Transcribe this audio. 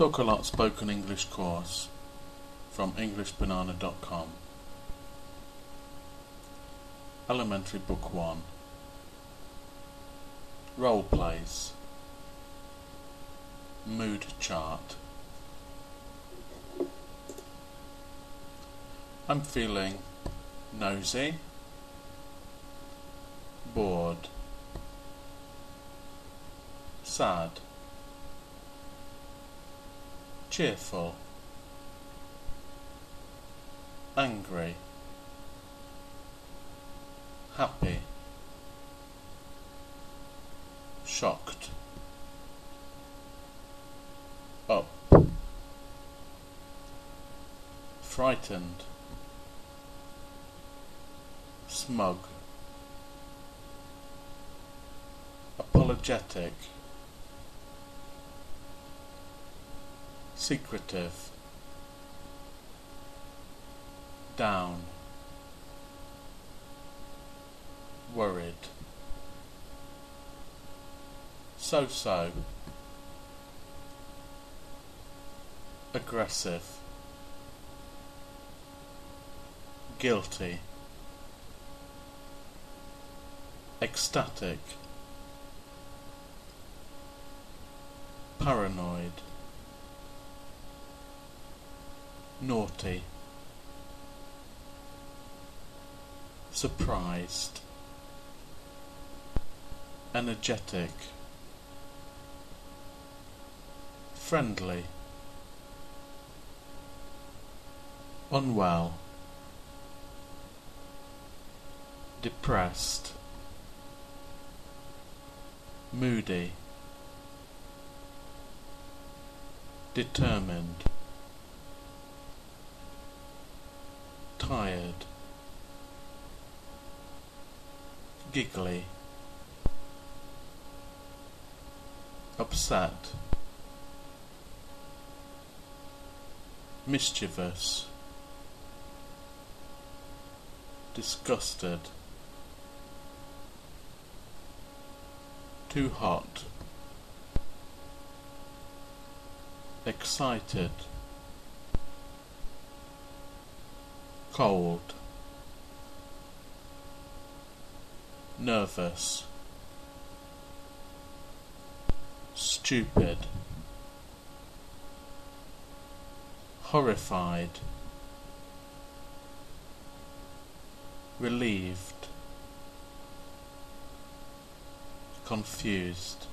Talk a Lot Spoken English course from EnglishBanana.com. Elementary Book 1. Role Plays. Mood Chart. I'm feeling nosy, bored, sad, cheerful, angry, happy, shocked, up, frightened, smug, apologetic, secretive, down, worried, so-so, aggressive, guilty, ecstatic, paranoid, naughty, surprised, energetic, friendly, unwell, depressed, moody, determined, tired, giggly, upset, mischievous, disgusted, too hot, excited, cold, nervous, stupid, horrified, relieved, confused.